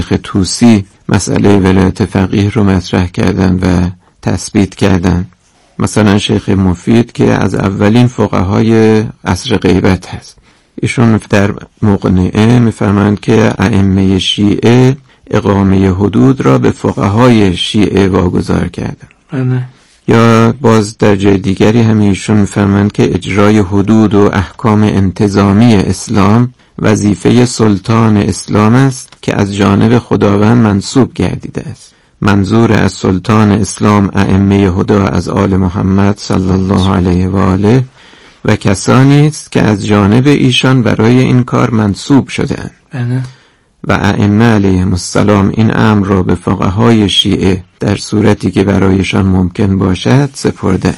شیخ طوسی مسئله ولایت فقیه رو مطرح کردن و تثبیت کردن. مثلا شیخ مفید که از اولین فقهای عصر غیبت هست، ایشون در مقنعه میفرمایند که ائمه شیعه اقامه حدود را به فقهای شیعه واگذار کردن. یا باز در جای دیگری هم ایشون میفرمایند که اجرای حدود و احکام انتظامی اسلام وظیفه سلطان اسلام است که از جانب خداوند منصوب گردیده است. منظور از سلطان اسلام ائمه هدی از آل محمد صلی الله علیه و آله و کسانی است که از جانب ایشان برای این کار منصوب شده‌اند. و ائمه علیهم السلام این امر را به فقهای شیعه در صورتی که برایشان ممکن باشد سپرده.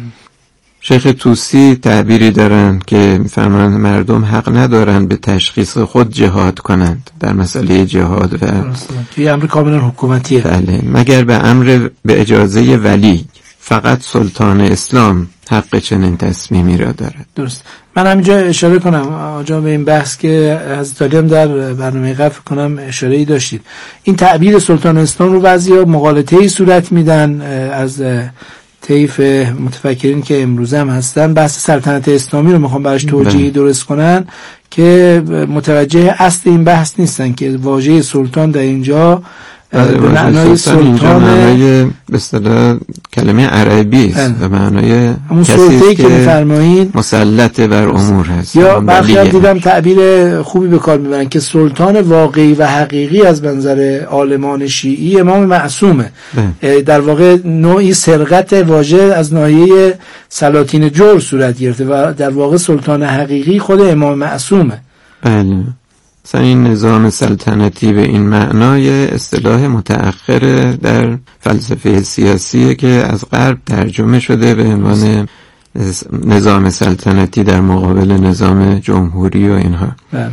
شیخ طوسی تعبیری دارند که می‌فرمایند مردم حق ندارند به تشخیص خود جهاد کنند در مسئله جهاد و توی امر کاملا حکومتیه. بله، مگر به امر به اجازه ولی. فقط سلطان اسلام حق چنین تصمیمی را دارد. درست. من همینجا اشاره کنم آجا به این بحث که حضرت علی هم در برنامه قبل کنم اشاره‌ای داشتید. این تعبیر سلطان اسلام رو بعضیا مغالطه‌ای صورت میدن از طیف متفکرین که امروزه هم هستن، بحث سلطنت اسلامی رو میخوام براش توجیهی درست کنن که متوجه اصل این بحث نیستن که واژه سلطان در اینجا به معنای سلطان به اصطلاح کلمه عربی است، به معنای همون سلطه‌ای که می‌فرمایید مسلط بر امور هست. یا برخی دیدم تعبیر خوبی به کار میبرن که سلطان واقعی و حقیقی از منظر عالمان شیعی امام معصومه. در واقع نوعی سرقت واژه از ناحیه سلاطین جور صورت گرفته و در واقع سلطان حقیقی خود امام معصومه. بله. مثلا این نظام سلطنتی به این معنای اصطلاح متأخر در فلسفه سیاسیه که از غرب ترجمه شده به عنوان نظام سلطنتی در مقابل نظام جمهوری و اینها.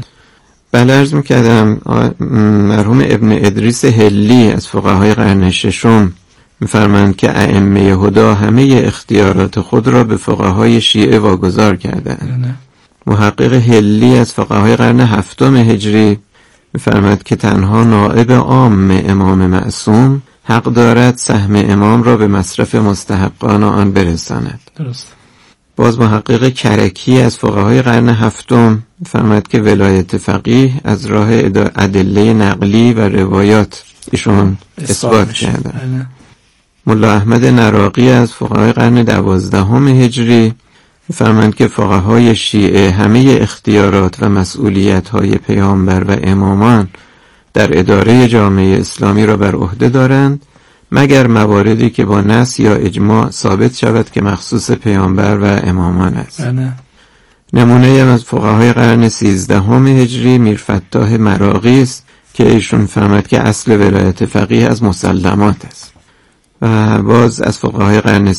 بله عرض میکردم مرحوم ابن ادریس هلی از فقهای قرن ششم میفرمایند که ائمه هدی همه اختیارات خود را به فقهای شیعه واگذار کردند. محقق هلی از فقهای قرن هفتم هجری می‌فرماید که تنها نائب عام امام معصوم حق دارد سهم امام را به مصرف مستحقان آن برساند. درست. باز محقق کرکی از فقهای قرن هفتم می‌فرماید که ولایت فقیه از راه ادله نقلی و روایات ایشون اثبات کردند. ملا احمد نراقی از فقهای قرن 12 هجری می‌فرمایند که فقهای شیعه همه اختیارات و مسئولیت‌های پیامبر و امامان در اداره جامعه اسلامی را بر عهده دارند مگر مواردی که با نص یا اجماع ثابت شود که مخصوص پیامبر و امامان است. نمونه از فقهای قرن 13 هجری میرفتاح مراغی است که ایشون فرمود که اصل ولایت فقیه از مسلمات است. و باز از فقهای قرن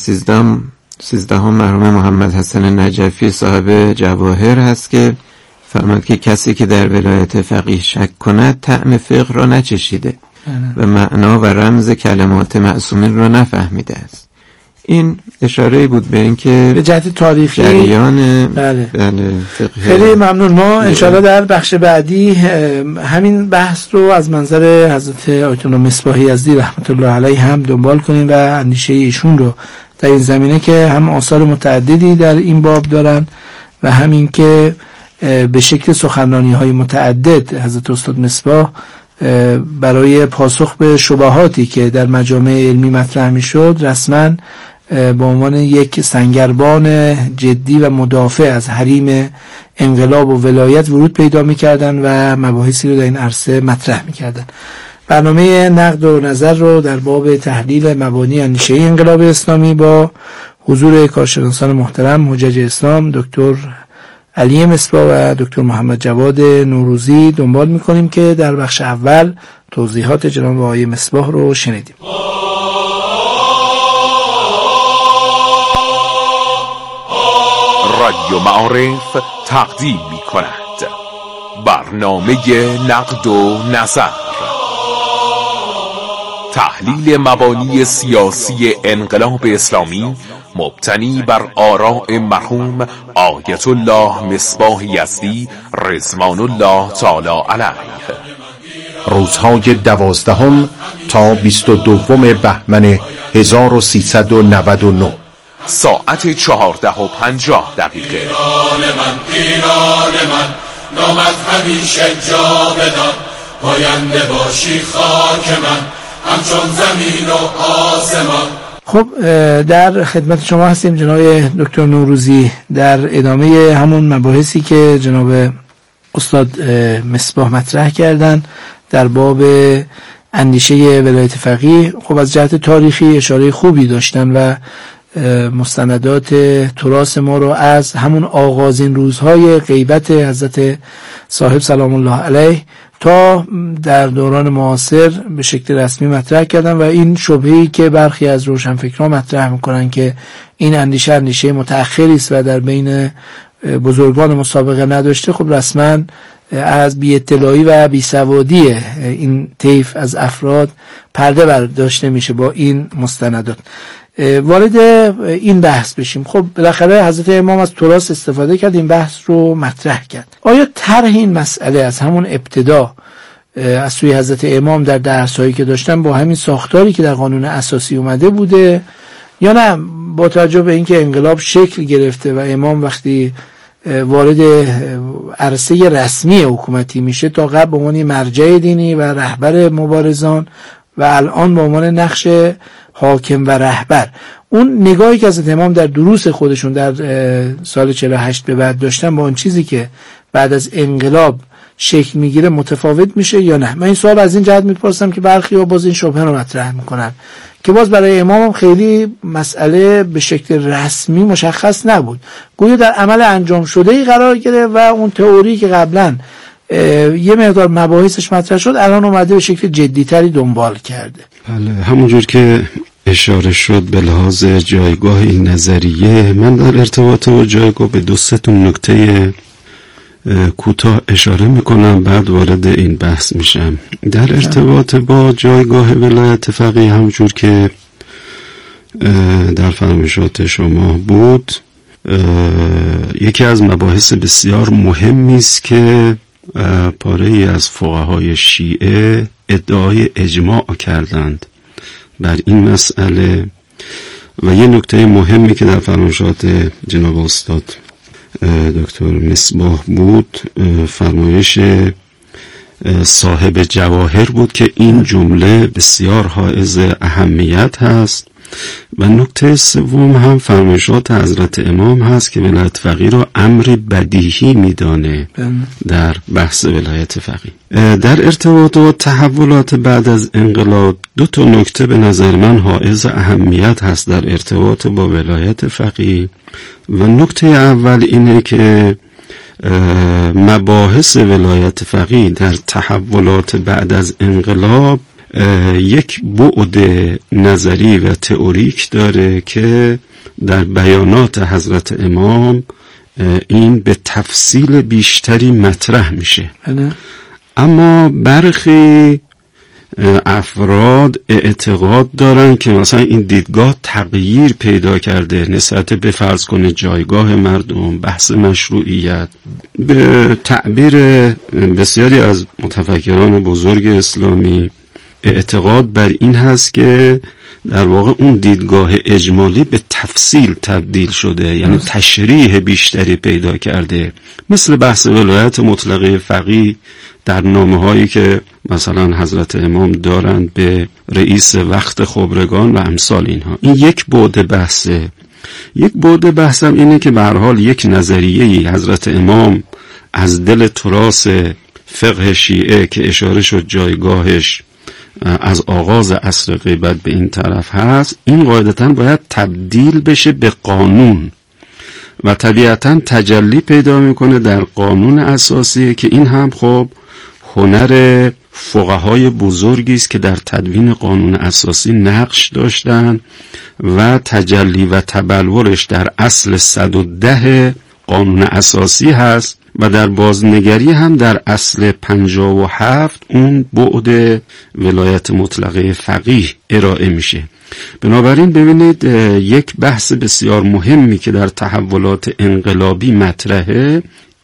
13 مرحوم محمد حسن نجفی صاحب جواهر هست که فرمود که کسی که در ولایت فقیه شک کند طعم فقه را نچشیده و معنا و رمز کلمات معصومین را نفهمیده است. این اشاره بود به این که به جهت تاریخی جریان بله خیلی ممنون. ما انشاءالله در بخش بعدی همین بحث رو از منظر حضرت آیت الله مصباح یزدی رحمت الله علیه هم دنبال کنیم و اندیشه ایشون رو در این زمینه که هم آثار متعددی در این باب دارن و همین که به شکل سخنرانی‌های متعدد حضرت استاد مصباح برای پاسخ به شبهاتی که در مجامع علمی مطرح می‌شد رسما به عنوان یک سنگربان جدی و مدافع از حریم انقلاب و ولایت ورود پیدا می‌کردن و مباحثی رو در این عرصه مطرح می‌کردن. برنامه نقد و نظر رو در باب تحلیل مبانی اندیشه انقلاب اسلامی با حضور کارشناسان محترم حجج اسلام دکتر علی مصباح و دکتر محمد جواد نوروزی دنبال می‌کنیم که در بخش اول توضیحات جناب آقای مصباح رو شنیدیم. رادیو معارف تقدیم می‌کند برنامه نقد و نظر، تحلیل مبانی سیاسی انقلاب اسلامی مبتنی بر آراء مرحوم آیت الله مصباح یزدی رضوان الله تعالی علیه. روزهای 12 تا 22 بهمن 1399 ساعت 14:50. ایران من نامت همیشه جا بدار، پاینده باشی خاک من همچون زمین و آسمان. خب در خدمت شما هستیم جناب دکتر نوروزی در ادامه همون مباحثی که جناب استاد مصباح مطرح کردن در باب اندیشه ولایت فقیه. خب از جهت تاریخی اشاره خوبی داشتن و مستندات تراث ما رو از همون آغازین روزهای غیبت حضرت صاحب سلام الله علیه تا در دوران معاصر به شکل رسمی مطرح کردن و این شبهه‌ای که برخی از روشنفکران مطرح میکنن که این اندیشه متأخری است و در بین بزرگان مسابقه نداشته، خب رسما از بی اطلاعی و بی سوادی این طیف از افراد پرده برداشته میشه با این مستندات. وارد این بحث بشیم. خب بالاخره حضرت امام از تراث استفاده کرد، این بحث رو مطرح کرد. آیا طرح این مسئله از همون ابتدا از سوی حضرت امام در درس‌هایی که داشتن با همین ساختاری که در قانون اساسی اومده بوده یا نه با توجه به اینکه انقلاب شکل گرفته و امام وقتی وارد عرصه رسمی حکومتی میشه تا قبل به عنوان مرجع دینی و رهبر مبارزان و الان به عنوان نقش حاکم و رهبر، اون نگاهی که حضرت امام در دروس خودشون در سال 48 به بعد داشتن با اون چیزی که بعد از انقلاب شکل میگیره متفاوت میشه یا نه؟ من این سوال از این جهت میپرسم که برخی ها باز این شبهه رو مطرح میکنن که باز برای امام خیلی مسئله به شکل رسمی مشخص نبود، گویا در عمل انجام شده‌ای قرار گرفت و اون تئوری که قبلا یه مقدار مباحثش مطرح شد الان اومده به شکل جدی‌تری دنبال کرده. بله، همونجور که اشاره شد به لحاظ جایگاه این نظریه، من در ارتباط با جایگاه به 2-3 نکته کوتاه اشاره میکنم، بعد وارد این بحث میشم. در ارتباط با جایگاه ولایت فقیه همونجور که در فرمایشات شما بود، یکی از مباحث بسیار مهمی است که پاره‌ای از فقهای شیعه ادعای اجماع کردند بر این مسئله و یه نکته مهمی که در فرمایشات جناب استاد دکتر مصباح بود فرمایش صاحب جواهر بود که این جمله بسیار حائز اهمیت هست و نکته سوم هم فرمایشات حضرت امام هست که ولایت فقیه را امر بدیهی میدانه در بحث ولایت فقیه. در ارتباط با تحولات بعد از انقلاب 2 نکته به نظر من حائز اهمیت هست در ارتباط با ولایت فقیه و نکته اول اینه که مباحث ولایت فقیه در تحولات بعد از انقلاب یک بعد نظری و تئوریک داره که در بیانات حضرت امام این به تفصیل بیشتری مطرح میشه. اما برخی افراد اعتقاد دارن که مثلا این دیدگاه تغییر پیدا کرده نسبت به فرض کنه جایگاه مردم، بحث مشروعیت. به تعبیر بسیاری از متفکران بزرگ اسلامی اعتقاد بر این هست که در واقع اون دیدگاه اجمالی به تفصیل تبدیل شده، یعنی تشریح بیشتری پیدا کرده، مثل بحث ولایت مطلقه فقیه در نامه‌هایی که مثلا حضرت امام دارند به رئیس وقت خبرگان و امثال اینها. این یک بعد بحثه. یک بعد بحثم اینه که به هر حال یک نظریه‌ای حضرت امام از دل تراث فقه شیعه که اشاره شد جایگاهش از آغاز عصر غیبت به این طرف هست، این قاعدتاً باید تبدیل بشه به قانون و طبیعتاً تجلی پیدا میکنه در قانون اساسی که این هم خب هنر فقهای بزرگی است که در تدوین قانون اساسی نقش داشتن و تجلی و تبلورش در اصل 110 قانون اساسی هست و در بازنگری هم در اصل 57 اون بعد ولایت مطلقه فقیه ارائه میشه. بنابراین ببینید یک بحث بسیار مهمی که در تحولات انقلابی مطرحه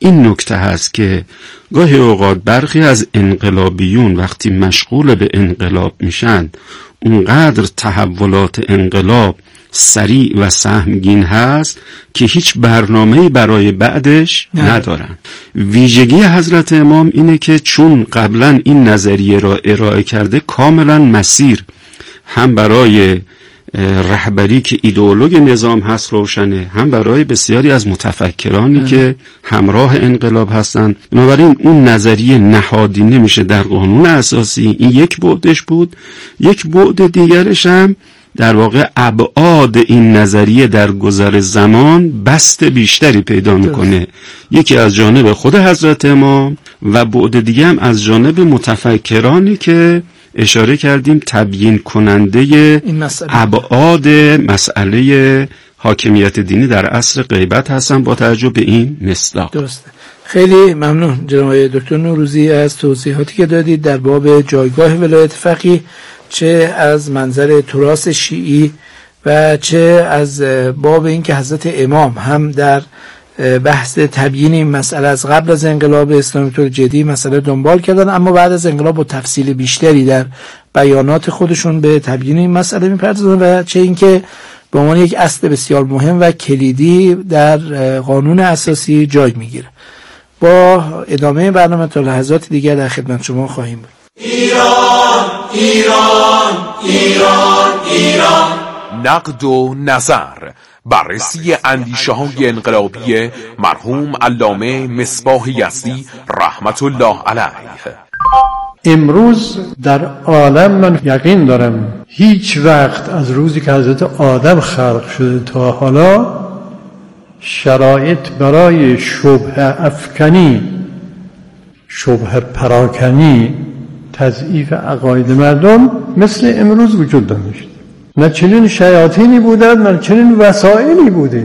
این نکته هست که گاهی اوقات برخی از انقلابیون وقتی مشغول به انقلاب میشن اونقدر تحولات انقلاب سریع و سهمگین هست که هیچ برنامه‌ای برای بعدش ندارن. ویژگی حضرت امام اینه که چون قبلا این نظریه را ارائه کرده، کاملا مسیر هم برای رهبری که ایدئولوژ نظام هست روشنه، هم برای بسیاری از متفکرانی که همراه انقلاب هستند. بنابراین اون نظریه نهادی نمیشه در قانون اساسی. این یک بعدش بود. یک بعد دیگرش هم در واقع ابعاد این نظریه در گذر زمان بست بیشتری پیدا میکنه، یکی از جانب خود حضرت امام و بعد دیگه هم از جانب متفکرانی که اشاره کردیم تبیین کننده ابعاد مسئله حاکمیت دینی در عصر غیبت هستن با توجه به این مصداق. درسته. خیلی ممنون جناب دکتر نوروزی از توضیحاتی که دادید در باب جایگاه ولایت فقیه، چه از منظر تراث شیعی و چه از باب این که حضرت امام هم در بحث تبیین این مسئله از قبل از انقلاب اسلامی طور جدی مسئله دنبال کردن، اما بعد از انقلاب با تفصیل بیشتری در بیانات خودشون به تبیین این مسئله میپردازن و چه این که به عنوان یک اصل بسیار مهم و کلیدی در قانون اساسی جای میگیره. با ادامه برنامه تا لحظات دیگر در خدمت شما خواهیم بود. ایران ایران ایران ایران. نقد و نظر، بررسی اندیشه های انقلابی مرحوم علامه مصباح یزدی رحمت الله علیه. امروز در عالم من یقین دارم هیچ وقت از روزی که حضرت آدم خلق شده تا حالا شرایط برای شبهه افکنی، شبهه پراکنی، تضعیف عقاید مردم مثل امروز وجود داشت. نه چنین شیاطینی بودند، نه چنین وسائلی بوده.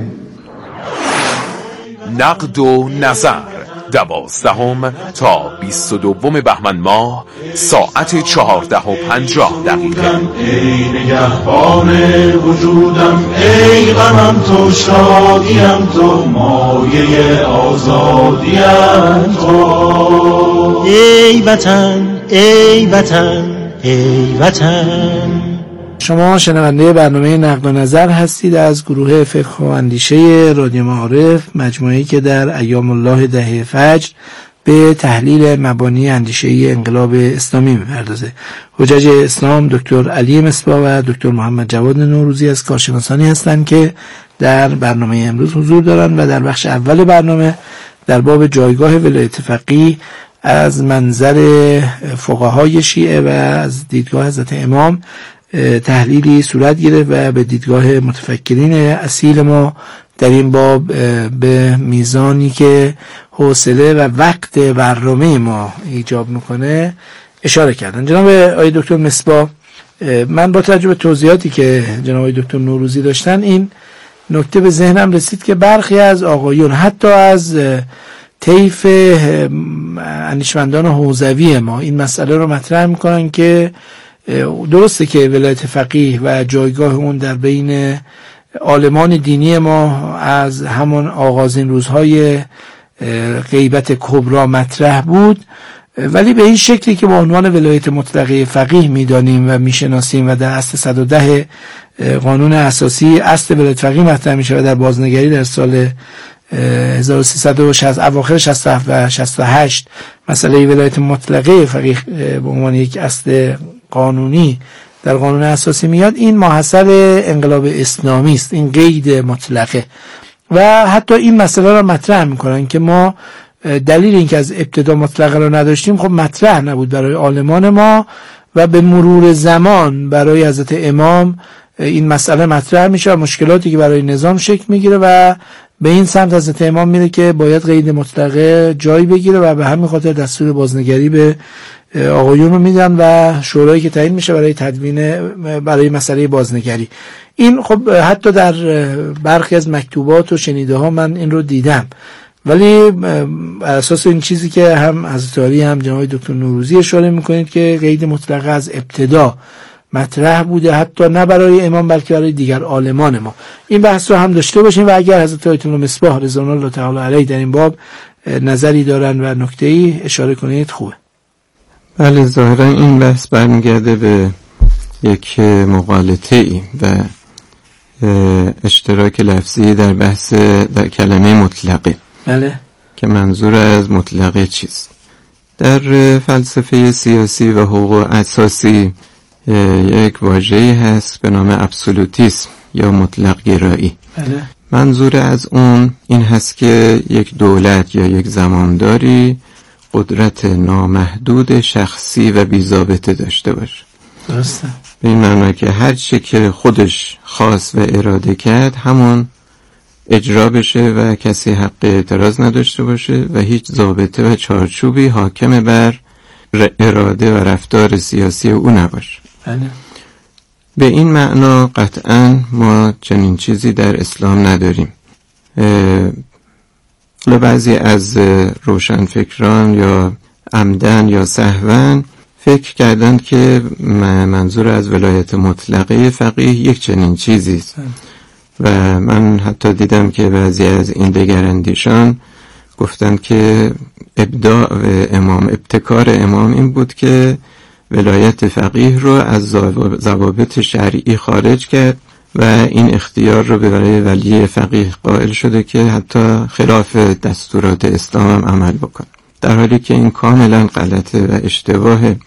نقد و نظر 12 تا 22 بهمن ماه ساعت 14:50. ای نگهبان وجودم، ای غمم تو، شادیم تو، مایه آزادیم تو. ای وطن ای وطن ای وطن. شما شنونده برنامه نقد و نظر هستید از گروه فقه و اندیشه رادیو معارف، مجموعه‌ای که در ایام الله دهه فجر به تحلیل مبانی اندیشه انقلاب اسلامی می‌پردازه. حجج اسلام دکتر علی مصباح و دکتر محمد جواد نوروزی از کارشناسانی هستند که در برنامه امروز حضور دارند و در بخش اول برنامه در باب جایگاه ولایت فقیه از منظر فقهای شیعه و از دیدگاه حضرت امام تحلیلی صورت گرفت و به دیدگاه متفکرین اصیل ما در این باب به میزانی که حوصله و وقت برنامه ما ایجاب میکنه اشاره کردن. جناب آقای دکتر مصباح، من با توجه به توضیحاتی که جناب آقای دکتر نوروزی داشتن این نکته به ذهنم رسید که برخی از آقایون حتی از طیف اندیشمندان حوزوی ما این مسئله رو مطرح میکنن که درسته که ولایت فقیه و جایگاه اون در بین عالمان دینی ما از همان آغازین روزهای غیبت کبرا مطرح بود، ولی به این شکلی که با عنوان ولایت مطلقه فقیه میدانیم و میشناسیم و در اصل 110 قانون اساسی اصل ولایت فقیه مطرح میشه و در بازنگری در سال 1360 اواخر 67 و 68 مسئله ولایت مطلقه فقیه به عنوان یک اصل قانونی در قانون اساسی میاد، این ماحصل انقلاب اسلامی است، این قید مطلقه. و حتی این مسئله را مطرح میکنن که ما دلیل اینکه از ابتدا مطلقه را نداشتیم خب مطرح نبود برای عالمان ما و به مرور زمان برای حضرت امام این مسئله مطرح میشه و مشکلاتی که برای نظام شکل میگیره و به این سمت حضرت امام میره که باید قید مطلقه جای بگیره و به همین خاطر دستور بازنگری به آقایون رو میدن و شورایی که تعیین میشه برای تدوین برای مسئله بازنگری. این خب حتی در برخی از مکتوبات و شنیده ها من این رو دیدم، ولی بر اساس این چیزی که هم حضرت علی هم جناب دکتر نوروزی اشاره میکنید که قید مطلقه از ابتدا مطرح بوده، حتی نه برای امام بلکه برای دیگر عالمان ما. این بحث رو هم داشته باشیم و اگر حضرت آیت الله مصباح رضوان الله تعالی علیه در این باب نظری دارن و نکته‌ای اشاره کنید خوبه. بله، ظاهرا این بحث برمیگرده به یک مغالطه‌ای و اشتراک لفظی در بحث در کلمه مطلقه. بله. که منظور از مطلقه چیست؟ در فلسفه سیاسی و حقوق اساسی یک واژه‌ای هست به نام ابسولوتیسم یا مطلق گرایی. بله. منظور از اون این هست که یک دولت یا یک زمانداری قدرت نامحدود شخصی و بی‌ضابطه داشته باشه. درسته. به این معنی که هر چی که خودش خواست و اراده کرد همون اجرا بشه و کسی حق اعتراض نداشته باشه و هیچ ضابطه و چارچوبی حاکم بر اراده و رفتار سیاسی او نباشه. بله. به این معنا قطعاً ما چنین چیزی در اسلام نداریم. بعضی از روشنفکران یا عمدن یا سهواً فکر کردند که منظور از ولایت مطلقه فقیه یک چنین چیزی است و من حتی دیدم که بعضی از این دگراندیشان گفتند که ابداع امام، ابتکار امام این بود که ولایت فقیه رو از ضوابط شرعی خارج کرد و این اختیار رو به برای ولی فقیه قائل شده که حتی خلاف دستورات اسلام هم عمل بکنه، در حالی که این کاملا غلطه و اشتباهه.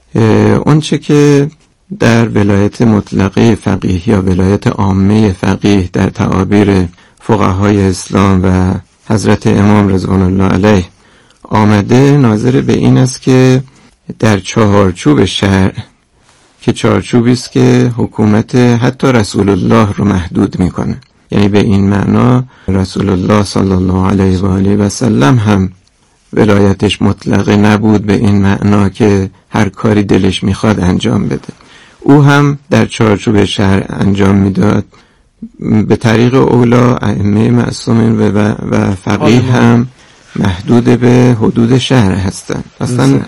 اون چه که در ولایت مطلقه فقیه یا ولایت عامه فقیه در تعابیر فقهای اسلام و حضرت امام رضوان الله علیه آمده ناظر به این است که در چهارچوب شرع که چارچوبی است که حکومت حتی رسول الله رو محدود میکنه، یعنی به این معنا رسول الله صلی الله علیه و آله و سلم هم ولایتش مطلقه نبود به این معنا که هر کاری دلش میخواد انجام بده، او هم در چارچوب شرع انجام میداد. به طریق اولا ائمه معصومین و فقیه هم محدود به حدود شرع هستند. اصلا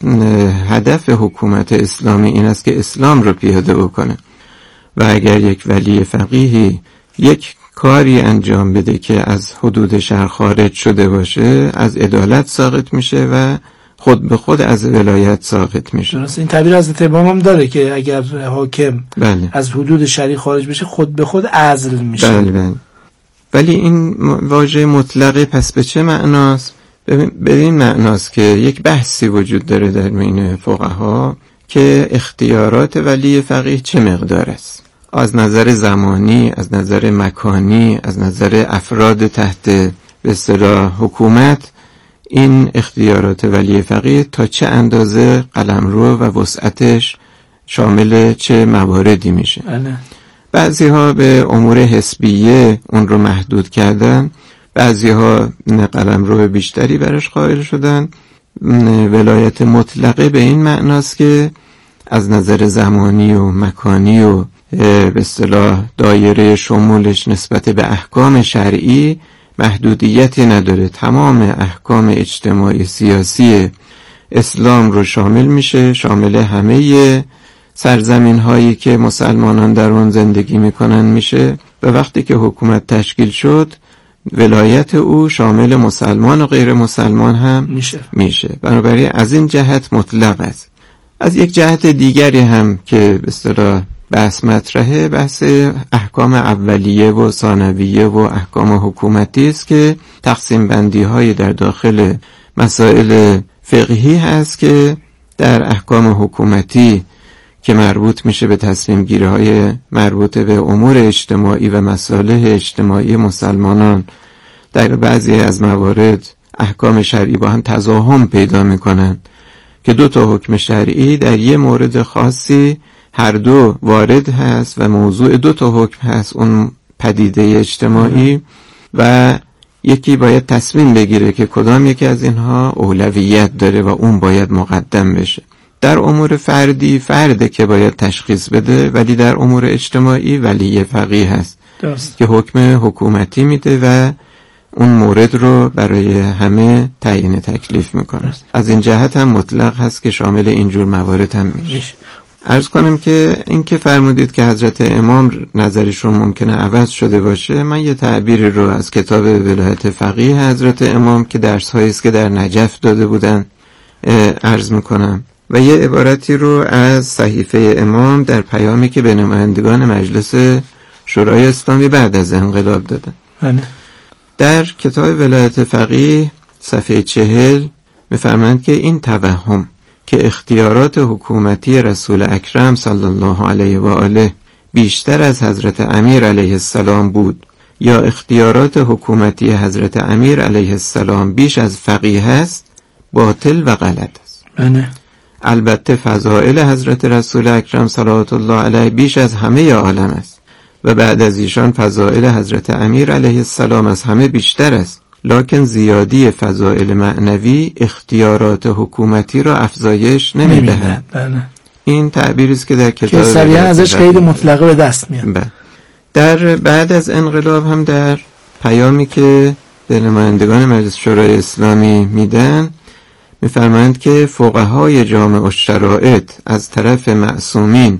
هدف حکومت اسلامی این است که اسلام رو پیاده بکنه و اگر یک ولی فقیهی یک کاری انجام بده که از حدود شرع خارج شده باشه از عدالت ساقط میشه و خود به خود از ولایت ساقط میشه. درست. این تعبیر حضرت امام هم داره که اگر حاکم بله. از حدود شرعی خارج بشه خود به خود عزل میشه. بله. ولی این واژه مطلقه پس به چه معناست؟ به این معناست که یک بحثی وجود داره در بین فقها که اختیارات ولی فقیه چه مقدار است، از نظر زمانی، از نظر مکانی، از نظر افراد تحت به اصطلاح حکومت. این اختیارات ولی فقیه تا چه اندازه قلمرو و وسعتش شامل چه مواردی میشه. بعضی ها به امور حسبیه اون رو محدود کردن، بعضی ها قلمرو بیشتری برش قائل شدن. ولایت مطلقه به این معناست که از نظر زمانی و مکانی و به اصطلاح دایره شمولش نسبت به احکام شرعی محدودیتی نداره، تمام احکام اجتماعی سیاسی اسلام رو شامل میشه، شامل همه سرزمین هایی که مسلمانان در اون زندگی میکنن میشه و وقتی که حکومت تشکیل شد ولایت او شامل مسلمان و غیر مسلمان هم میشه. بنابراین از این جهت مطلق است. از یک جهت دیگری هم که به اصطلاح بحث مطرحه، بحث احکام اولیه و ثانویه و احکام حکومتی است که تقسیم بندی های در داخل مسائل فقهی هست که در احکام حکومتی که مربوط میشه به تصمیم گیری های مربوط به امور اجتماعی و مصالح اجتماعی مسلمانان در بعضی از موارد احکام شرعی با هم تضاهم پیدا میکنن که دو تا حکم شرعی در یه مورد خاصی هر دو وارد هست و موضوع دو تا حکم هست، اون پدیده اجتماعی، و یکی باید تصمیم بگیره که کدام یکی از اینها اولویت داره و اون باید مقدم بشه. در امور فردی فرده که باید تشخیص بده، ولی در امور اجتماعی ولی فقیه هست که حکم حکومتی میده و اون مورد رو برای همه تعیین تکلیف میکنه. از این جهت هم مطلق هست که شامل اینجور موارد هم میشه. عرض کنم که این که فرمودید که حضرت امام نظرشون ممکنه عوض شده باشه، من یه تعبیری رو از کتاب ولایت فقیه حضرت امام که درس هایی است که در نجف داده بودن عرض میکنم و یه عبارتی رو از صحیفه امام در پیامی که به نمایندگان مجلس شورای اسلامی بعد از انقلاب دادن. در کتاب ولایت فقیه صفحه 40 میفرمایند که این توهم که اختیارات حکومتی رسول اکرم صلی الله علیه و آله بیشتر از حضرت امیر علیه السلام بود یا اختیارات حکومتی حضرت امیر علیه السلام بیش از فقیه است، باطل و غلط است. البته فضائل حضرت رسول اکرم صلوات الله علیه بیش از همه عالم است و بعد از ایشان فضائل حضرت امیر علیه السلام از همه بیشتر است، لکن زیادی فضائل معنوی اختیارات حکومتی را افزایش نمی‌دهد. این تعبیری است که در کتاب صریحاً ازش قید مطلقه به دست میاد. در بعد از انقلاب هم در پیامی که به نمایندگان مجلس شورای اسلامی میدن میفرمایند که فقهای جامع الشرائط از طرف معصومین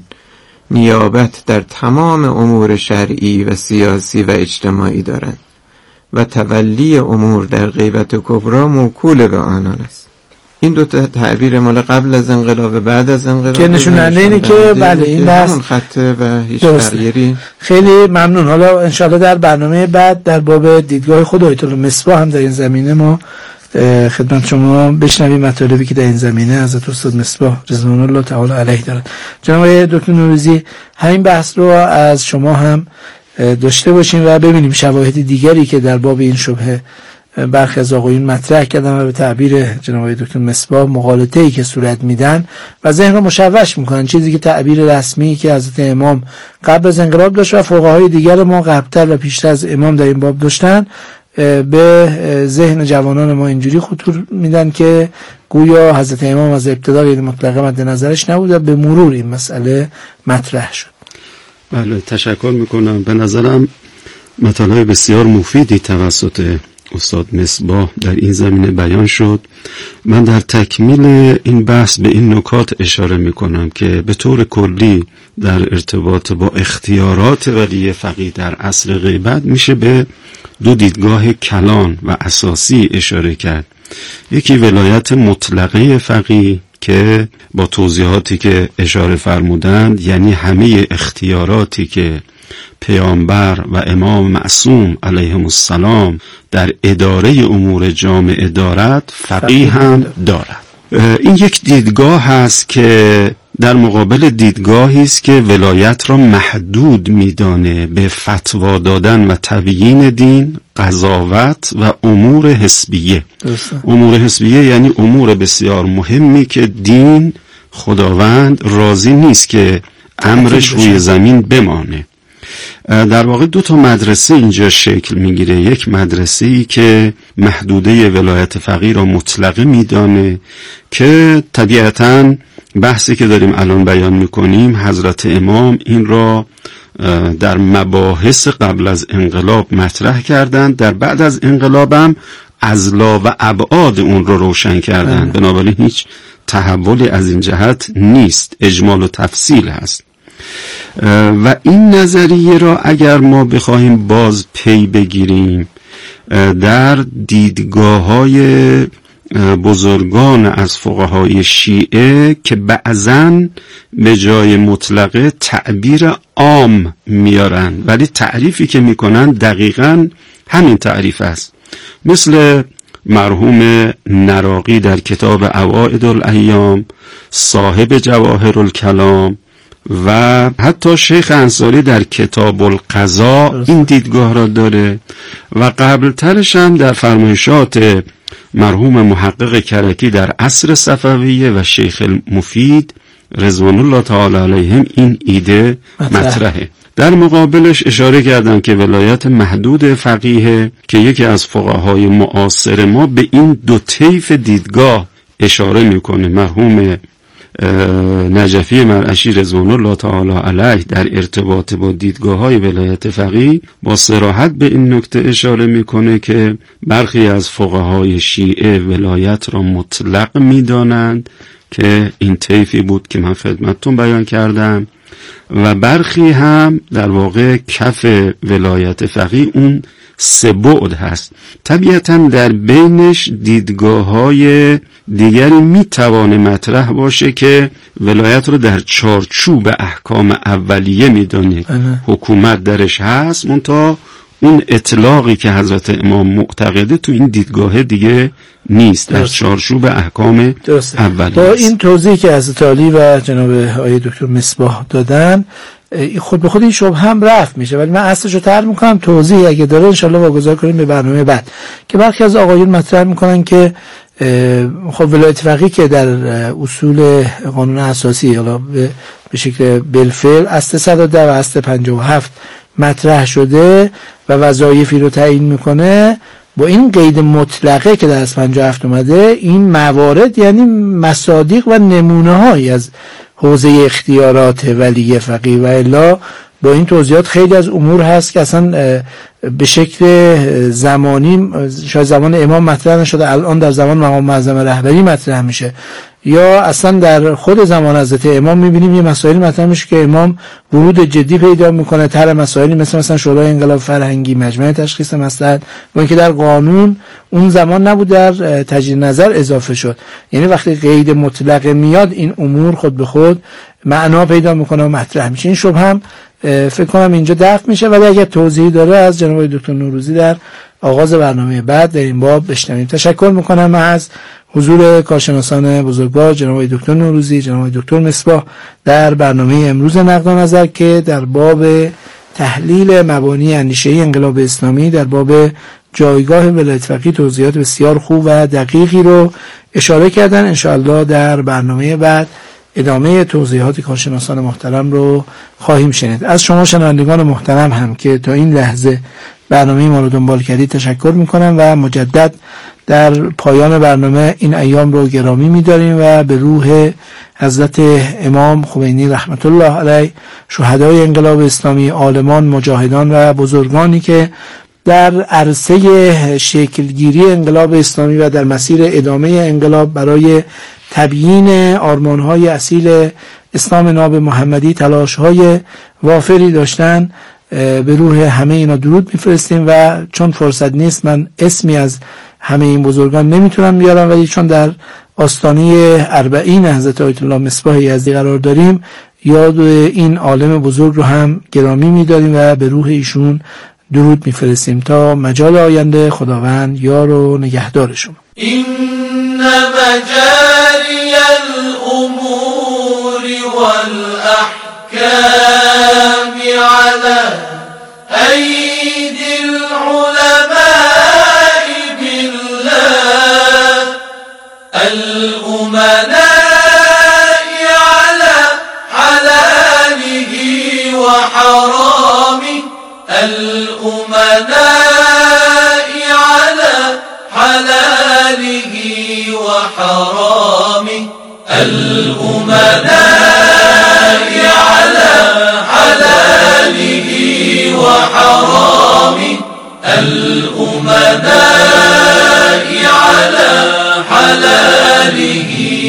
نیابت در تمام امور شرعی و سیاسی و اجتماعی دارند و تولی امور در غیبت کبرا موکول به آنان است. این دو تعبیر مال قبل از انقلاب و بعد از انقلاب که نشوننده اینه که بله این همون خطه و هیچ تغییری. خیلی ممنون. حالا انشاءالله در برنامه بعد در باب دیدگاه خود آیت الله مصباح هم در این زمینه ما خدمت شما بشنویم مطالبی که در این زمینه حضرت استاد مصباح رضوان الله تعالی علیه دارد. جناب دکتر نوروزی، همین بحث رو از شما هم داشته باشیم و ببینیم شواهد دیگری که در باب این شبهه برخی از آقایون مطرح کردن و به تعبیر جناب دکتر مصباح مغالطه‌ای که صورت میدن و ذهن رو مشوش میکنن، چیزی که تعبیر رسمی که حضرت امام قبل از انقلاب داشت و فقهای دیگر ما قبلتر و پیشتر از امام در این باب داشتن به ذهن جوانان ما اینجوری خطور میدن که گویا حضرت امام از ابتدا یعنی مطلقه مد نظرش نبود و به مرور این مسئله مطرح شد. بله، تشکر میکنم. به نظرم مطالب بسیار مفیدی توسط استاد مصباح در این زمینه بیان شد. من در تکمیل این بحث به این نکات اشاره میکنم که به طور کلی در ارتباط با اختیارات ولی فقیه در عصر غیبت میشه به دو دیدگاه کلان و اساسی اشاره کرد. یکی ولایت مطلقه فقیه که با توضیحاتی که اشاره فرمودند، یعنی همه اختیاراتی که پیامبر و امام معصوم علیهم السلام در اداره امور جامعه دارد، فقیه هم دارد. این یک دیدگاه هست که در مقابل دیدگاهی است که ولایت را محدود می‌دانه به فتوا دادن و تبیین دین، قضاوت و امور حسبیه. امور حسبیه یعنی امور بسیار مهمی که دین خداوند راضی نیست که امرش روی زمین بمانه. در واقع دو تا مدرسه اینجا شکل میگیره. یک مدرسه‌ای که محدوده ولایت فقیه را مطلقه میدانه که طبیعتاً بحثی که داریم الان بیان میکنیم حضرت امام این را در مباحث قبل از انقلاب مطرح کردند، در بعد از انقلاب هم اضلاع و ابعاد اون رو روشن کردند. بنابراین هیچ تحولی از این جهت نیست، اجمال و تفصیل هست. و این نظریه را اگر ما بخواهیم باز پی بگیریم در دیدگاه‌های بزرگان از فقهای شیعه که بعضاً به جای مطلقه تعبیر عام میارن، ولی تعریفی که میکنن دقیقاً همین تعریف است. مثل مرحوم نراقی در کتاب عوائد الایام، صاحب جواهر الکلام و حتی شیخ انصاری در کتاب القضاء این دیدگاه را داره و قبل ترش هم در فرمایشات مرحوم محقق کرکی در عصر صفویه و شیخ المفید رضوان الله تعالی علیهم این ایده مطرحه. در مقابلش اشاره کردم که ولایت محدود فقیه که یکی از فقهای معاصر ما به این دو طیف دیدگاه اشاره میکنه. مرحوم نجفی مرعشی رضوان الله تعالی علیه در ارتباط با دیدگاه‌های ولایت فقیه با صراحت به این نکته اشاره میکنه که برخی از فقهای شیعه ولایت را مطلق میدانند که این طیفی بود که من خدمتتون بیان کردم و برخی هم در واقع کف ولایت فقیه اون 3 بعد هست. طبیعتا در بینش دیدگاه‌های دیگری میتوانه مطرح باشه که ولایت رو در چارچوب احکام اولیه میدونه، حکومت درش هست، منتها اون اطلاقی که حضرت امام معتقده تو این دیدگاه دیگه نیست، در چارچوب احکام اولیه. با این توضیحی که حضرت علی و جناب آقای دکتر مصباح دادن خود به خود این شبهه هم رفع میشه، ولی من اصلشو طرح میکنم، توضیح اگه داره انشالله واگذار کنیم به برنامه بعد. که برخی از آقایون مطرح میکنن که خب ولایت فقیه که در اصول قانون اساسی حالا به شکل بالفعل اصل 110 و اصل 57 مطرح شده و وظایفی رو تعیین میکنه، با این قید مطلقه که در اصل 57 اومده، این موارد یعنی مصادیق و نمونه هایی از حوزه اختیارات ولی فقیه، و الا با این توضیحات خیلی از امور هست که اصلا به شکل زمانی شاید زمان امام مطرح نشده، الان در زمان مقام معظم رهبری مطرح میشه، یا اصلا در خود زمان حضرت امام میبینیم یه مسائل مطرح میشه که امام ورود جدی پیدا میکنه، طرح مسائلی مثلا شورای انقلاب فرهنگی، مجمع تشخیص مصلحت، و اینکه در قانون اون زمان نبود، در تجدید نظر اضافه شد. یعنی وقتی قید مطلق میاد این امور خود به خود معنا پیدا میکنه و مطرح میشه. این شبهه هم فکر کنم اینجا دفع میشه، ولی اگر توضیحی داره از جناب دکتر نوروزی در آغاز برنامه بعد در این باب بشنویم. تشکر میکنم از حضور کارشناسان بزرگوار جناب دکتر نوروزی، جناب دکتر مصباح در برنامه امروز نقد و نظر که در باب تحلیل مبانی اندیشه انقلاب اسلامی، در باب جایگاه ولایت فقیه توضیحات بسیار خوب و دقیقی رو اشاره کردن. انشاءالله در برنامه بعد ادامه توضیحات کارشناسان محترم رو خواهیم شنید. از شما شنوندگان محترم هم که تا این لحظه برنامه ما رو دنبال کردید تشکر میکنم و مجدد در پایان برنامه این ایام رو گرامی می‌داریم و به روح حضرت امام خمینی رحمت الله علیه، شهدای انقلاب اسلامی، عالمان، مجاهدان و بزرگانی که در عرصه شکلگیری انقلاب اسلامی و در مسیر ادامه انقلاب برای تبیین آرمان‌های اصیل اسلام ناب محمدی تلاش‌های وافری داشتن، به روح همه اینا درود میفرستیم و چون فرصت نیست من اسمی از همه این بزرگان نمیتونم بیارم، ولی چون در آستانه 40 حضرت آیت الله مصباح یزدی قرار داریم، یاد این عالم بزرگ رو هم گرامی میداریم و به روح ایشون درود میفرستیم. تا مجال آینده خداوند یار و نگهدار شما. این مجاری الامور والاحکام على ایدی العلماء بالله الامناء على حلاله وحرامه الامناء على حلاله وحرامه الامناء على حلاله وحرامه الامناء على حلاله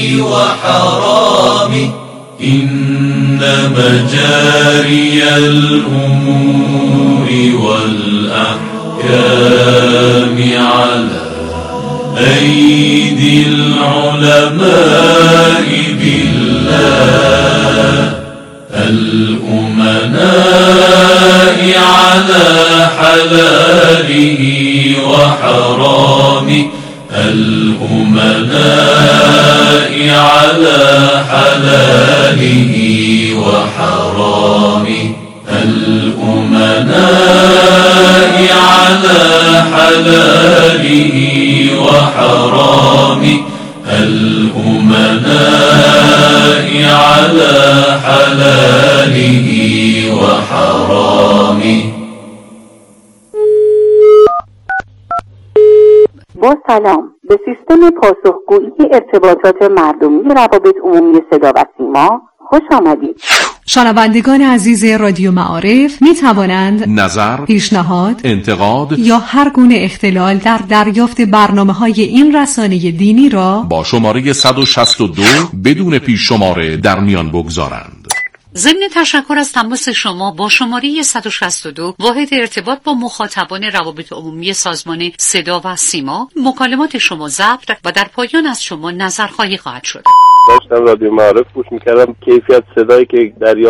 وحرامه إن مجاري الأمور والأحكام على أيدي العلماء بالله الأمناء على حلاله وحرامه الأمناء على حلاله وحرامه الأمناء على حلاله وحرامه الأمناء على حلاله وحرامه. با سلام، به سیستم پاسخگویی ارتباطات مردمی روابط عمومی صدا و سیما خوش آمدید. شنوندگان عزیز رادیو معارف می توانند نظر، پیشنهاد، انتقاد یا هر گونه اختلال در دریافت برنامه‌های این رسانه دینی را با شماره 162 بدون پیش شماره در میان بگذارند. ضمن تشکر از تماس شما با شماره 162 واحد ارتباط با مخاطبان روابط عمومی سازمان صدا و سیما، مکالمات شما ضبط و در پایان از شما نظرخواهی خواهد شد. داشتم رادیو معارف گوش می‌کردم، کیفیت صدایی که دریافت